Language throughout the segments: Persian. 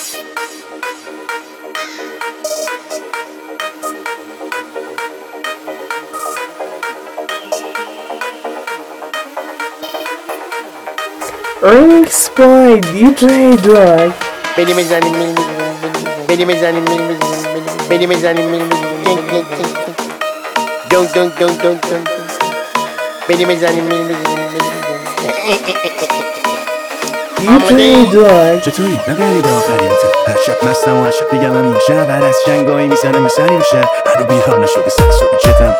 Remix by DJ Drag. Benim ezanim benim ezanim benim ezanim Don't benim ezanim DJ Drag. چطوری؟ نگردی به آخریته هر شب مستم و هر شب دیگم هم میشه هر از جنگایی میزنه مثلی میشه هنو بیهار نشده سکس و بیچتم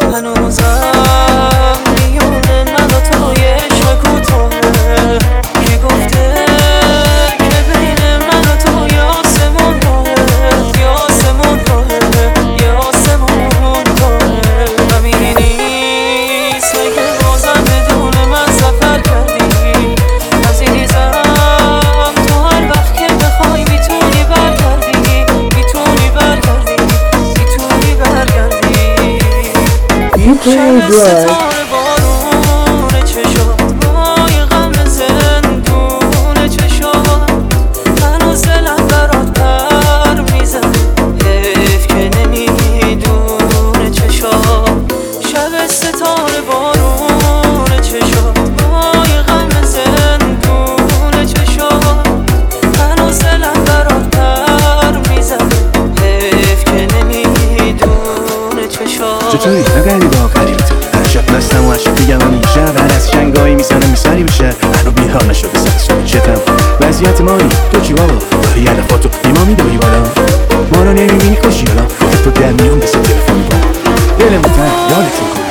هنوزم میونه من و توی عشق کوتاهه کی گفته که بین من و تو یه آسمون راهه یه آسمون راهه یه آسمون راهه همینی نیست اگه بازم بدون من سفر کردی عزیزم تو هر وقت که بخوای میتونی برگردی میتونی برگردی میتونی برگردی DJ Drag. ستاره بارون چشات وای غم زندون چشات هنوز دلم برات پر میزنه حیف که نمیدونه چشات شب ستاره بارون چشات وای غم زندون چشات هنوز دلم برات پر میزنه حیف که نمیدونه چشات چطوری؟ نگردی به آخریته هر شب مستم و هر شب دیگم هم میشه هر از جنگایی میزنه مثلی میشه هنو بیهار نشده سکس و بیچتم وضعیت مایی تو چی بابا؟ داری یه دفعاتو ایما میدوی بالا ما رو نمیبینی کشی حالا خودت تو در میان بسه تلفنی با دلمون تن یادتون کنه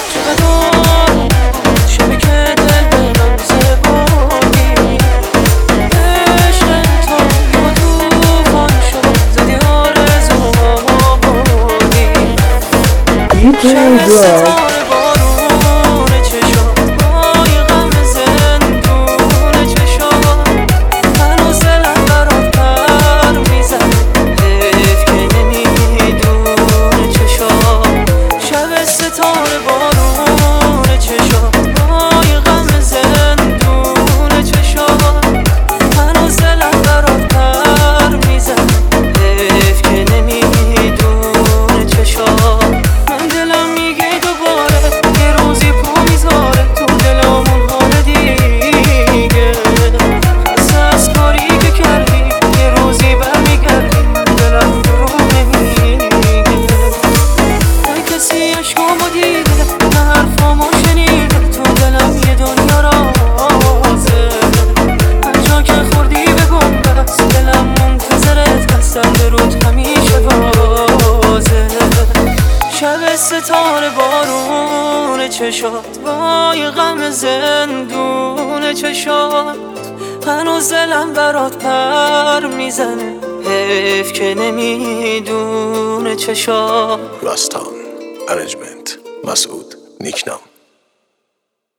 شبی که دل به من سپردی عشق تو یه توفان شد زدی آرزوها بردی DJ Drag. ستاره بارون چشات وای غم زندون چشات هنوز دلم برات پر میزنه حیف که نمیدونه چشات شب ستاره بارون چشات وای غم زندون چشات هنوز دلم برات پر میزنه حیف که نمیدونه چشات من دلم میگه دوباره یه روزی پا میذاره تو دلمون حال دیگه خسته از کاری که کردی یه روزی برمیگردی دلم رو نمیگه نه کسی عشقامو دیده نه حرفامو شنیده تو دلم یه دنیا رازه هر جا که خوردی به گنبست دلم منتظرت هستم به رود همیشه بازه شب ستاره بارون چشات وای غم زندون چشات هنوز دلم برات پر میزنه حیف که نمیدونه چشات راستان ارنجمنت مسعود نیکنام